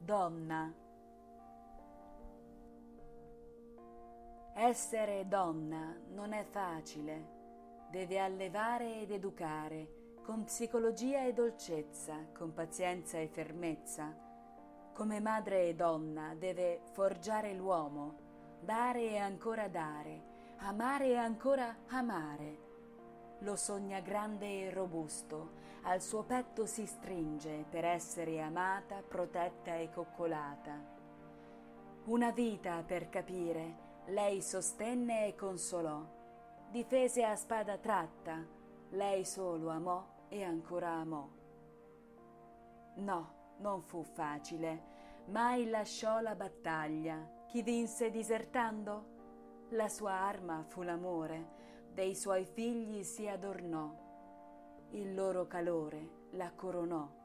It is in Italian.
Donna. Essere donna non è facile, deve allevare ed educare, con psicologia e dolcezza, con pazienza e fermezza. Come madre e donna deve forgiare l'uomo, dare e ancora dare, amare e ancora amare. Lo sogna grande e robusto, al suo petto si stringe per essere amata, protetta e coccolata. Una vita per capire, lei sostenne e consolò, difese a spada tratta, lei solo amò e ancora amò. No, non fu facile, mai lasciò la battaglia. Chi vinse disertando? La sua arma fu l'amore, dei suoi figli si adornò, il loro calore la coronò.